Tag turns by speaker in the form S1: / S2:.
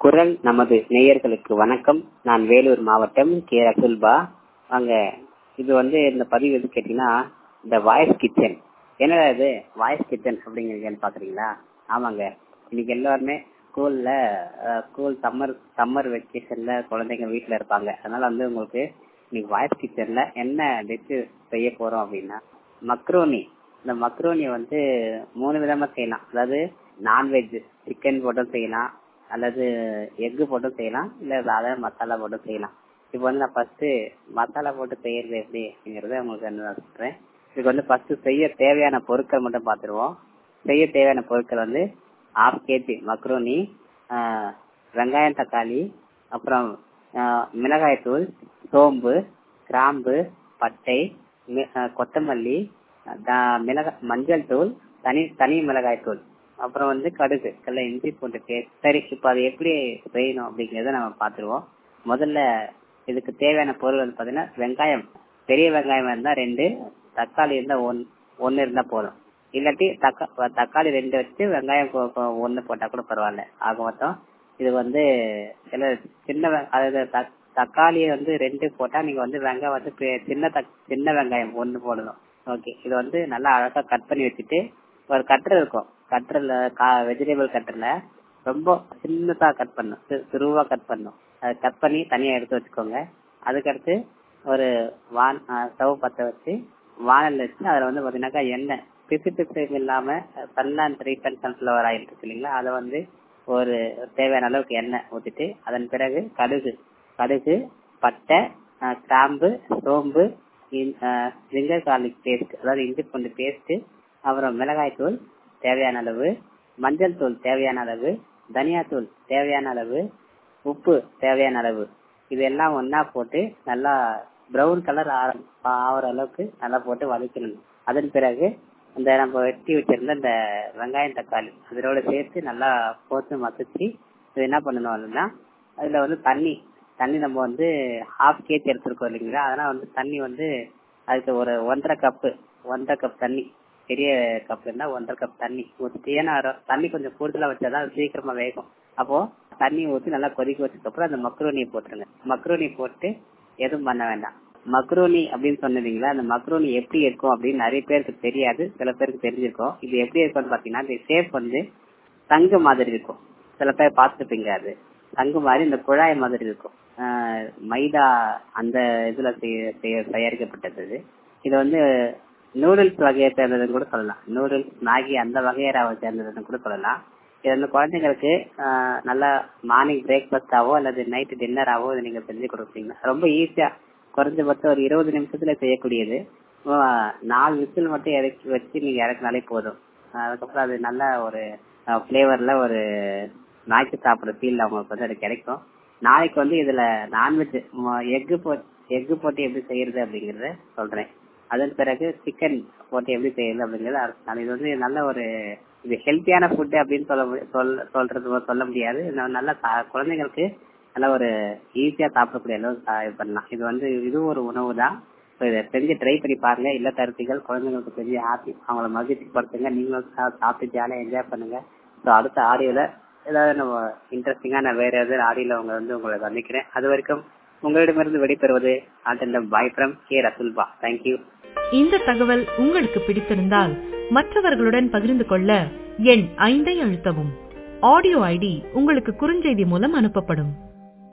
S1: குரல் நமது நேயர்களுக்கு வணக்கம். நான் வேலூர் மாவட்டம் கே ரசுல்பா. வாங்க, இது இந்த பதிவு எது கேட்டீங்கன்னா, இந்த வாய்ஸ் கிச்சன். என்னடா இது வாய்ஸ் கிச்சன் அப்படிங்கிறீங்கன்னு பாக்குறீங்களா? ஆமாங்க, இன்னைக்கு எல்லாருமே ஸ்கூல் சம்மர் வெக்கேஷன்ல குழந்தைங்க வீட்டுல இருப்பாங்க. அதனால உங்களுக்கு இன்னைக்கு வாய்ஸ் கிச்சன்ல என்ன டிஷ் செய்ய போறோம் அப்படின்னா, மக்ரோனி. இந்த மக்ரோனி 3 விதமா செய்யலாம். அதாவது நான்வெஜ் சிக்கன் போட்டும் செய்யலாம், அல்லது எக்கு போட்டும் செய்யலாம், இல்ல அதாவது மசாலா போட்டும் செய்யலாம். இப்போ நான் ஃபர்ஸ்ட் மசாலா போட்டு செய்யறது எப்படி அப்படிங்கறத உங்களுக்கு நான் சொல்றேன். இதுக்கு ஃபர்ஸ்ட் செய்ய தேவையான பொருட்கள் மட்டும் பாத்துருவோம். செய்ய தேவையான பொருட்கள் 1/2 kg மக்ரோனி, வெங்காயம் தக்காளி, அப்புறம் மிளகாய் தூள், சோம்பு, கிராம்பு, பட்டை, கொத்தமல்லி, மஞ்சள் தூள், தனி மிளகாய் தூள், அப்புறம் கடுகு, இஞ்சி பூண்டு பேஸ்ட். சரி, இப்ப அது எப்படி செய்யணும் அப்படிங்கறத நம்ம பாத்துருவோம். முதல்ல இதுக்கு தேவையான பொருள் பாத்தீங்கன்னா, வெங்காயம், பெரிய வெங்காயம் இருந்தா 2, தக்காளி இருந்தா 1 இருந்தா போதும். இல்லாட்டி தக்காளி 2 வச்சு வெங்காயம் 1 போட்டா கூட பரவாயில்ல. ஆக மொத்தம் இது சின்ன தக்காளியை 2 போட்டா நீங்க வெங்காயம் சின்ன வெங்காயம் 1 போடணும். ஓகே, இது நல்லா அழகா கட் பண்ணி வச்சுட்டு, ஒரு கட்டர் இருக்கும், கட்டர்ல வெஜிடபிள் கட்டர்ல ரொம்ப சின்னதா கட் பண்ணும், சிறுவா கட் பண்ணும். அதை கட் பண்ணி தனியா எடுத்து வச்சுக்கோங்க. அதுக்கடுத்து ஒரு ஸ்டவ் பத்த வச்சு வானல் வச்சு அதுல பாத்தீங்கன்னாக்கா எண்ணெய் பிசு இல்லாம சன்ஃபிளவர் ஆயில் இருக்கு இல்லைங்களா, அதை ஒரு தேவையான அளவுக்கு எண்ணெய் ஊத்திட்டு, அதன் பிறகு கடுகு, பட்டை, கிராம்பு, சோம்பு, ஜிஞ்சர் கார்லிக் பேஸ்ட், அதாவது இஞ்சி பூண்டு பேஸ்ட், அப்புறம் மிளகாய் தூள் தேவையான அளவு, மஞ்சள் தூள் தேவையான அளவு, தனியா தூள் தேவையான அளவு, உப்பு தேவையான அளவு, இதெல்லாம் ஒன்னா போட்டு நல்லா பிரவுன் கலர் ஆகிற அளவுக்கு நல்லா போட்டு வதக்கணும். அதன் பிறகு நம்ம வெட்டி வச்சிருந்த இந்த வெங்காயம் தக்காளி அதோட சேர்த்து நல்லா போட்டு மசிச்சு இது என்ன பண்ணணும், அதுல தண்ணி நம்ம 1/2 kg எடுத்துருக்கோம் இல்லைங்களா, அதனால தண்ணி அதுக்கு ஒரு 1.5 கப் தண்ணி, பெரிய கப் இருந்தா 1.5 கப் தண்ணி ஊற்றிட்டு, ஏன்னா தண்ணி கொஞ்சம் கூடுதலா வச்சாதான் சீக்கிரமா வேகும். அப்போ தண்ணி ஊற்றி நல்லா கொதிக்க வச்சதுக்கு அப்புறம் அந்த மக்ரோனியை போட்டுருங்க. மக்ரோனி போட்டு எதுவும் பண்ண வேண்டாம். மக்ரோனி அப்படின்னு சொன்னீங்களா, அந்த மக்ரோனி எப்படி இருக்கும் அப்படின்னு நிறைய பேருக்கு தெரியாது, சில பேருக்கு தெரிஞ்சிருக்கும். இது எப்படி இருக்கும்னு பாத்தீங்கன்னா, இந்த ஷேப் தங்கு மாதிரி இருக்கும். சில பேர் பார்த்துருப்பீங்க, அது தங்கு மாதிரி இந்த குழாய் மாதிரி இருக்கும். மைதா அந்த இதுல தயாரிக்கப்பட்டது. இது நூடுல்ஸ் வகையை சேர்ந்ததுன்னு கூட சொல்லலாம். நூடுல்ஸ், மேகி அந்த வகையராவை சேர்ந்ததுன்னு கூட சொல்லலாம். இது குழந்தைங்களுக்கு நல்லா மார்னிங் பிரேக்ஃபாஸ்டாவோ அல்லது நைட் டின்னராவோ இதை நீங்க செஞ்சு கொடுப்பீங்க. ரொம்ப ஈஸியா, குறைஞ்சபட்சம் ஒரு 20 நிமிஷத்துல செய்யக்கூடியது. 4 விசில் மட்டும் இறக்கி வச்சு நீங்க இறக்குனாலே போதும். அதுக்கப்புறம் அது நல்ல ஒரு பிளேவர்ல ஒரு நாய்க்கு சாப்பிடுற ஃபீல் அவங்களுக்கு அது கிடைக்கும். நாளைக்கு இதுல நான்வெஜ் எக்கு போட்டு எப்படி செய்யறது அப்படிங்கறத சொல்றேன். அதன் பிறகு சிக்கன் போட்டு எப்படி செய்யறது அப்படிங்கறது இது நல்ல ஒரு இது ஹெல்த்தியான ஃபுட் அப்படின்னு சொல்ல முடியாது. நல்ல குழந்தைங்களுக்கு நல்ல ஒரு ஈஸியா சாப்பிடக்கூடிய அளவு பண்ணலாம். இது ஒரு உணவு தான். இதை செஞ்சு ட்ரை பண்ணி பாருங்க. இல்ல கருத்துகள் குழந்தைங்களுக்கு செஞ்சு அவங்கள மகிழ்ச்சி படுத்துங்க. நீங்களும் சாப்பிட்டு ஜாலியா என்ஜாய் பண்ணுங்க. அடுத்த ஆடியோல ஏதாவது நம்ம இன்ட்ரெஸ்டிங்கா வேற ஏதாவது ஆடியோல உங்களை சந்திக்கிறேன். அது வரைக்கும் உங்களிடமிருந்து விடைபெறுவது bye from K Rasulpa. Thank you.
S2: இந்த தகவல் உங்களுக்கு பிடித்திருந்தால் மற்றவர்களுடன் பகிர்ந்து கொள்ள எண் 5 அழுத்தவும். ஆடியோ ஐடி உங்களுக்கு குறுஞ்செய்தி மூலம் அனுப்பப்படும்.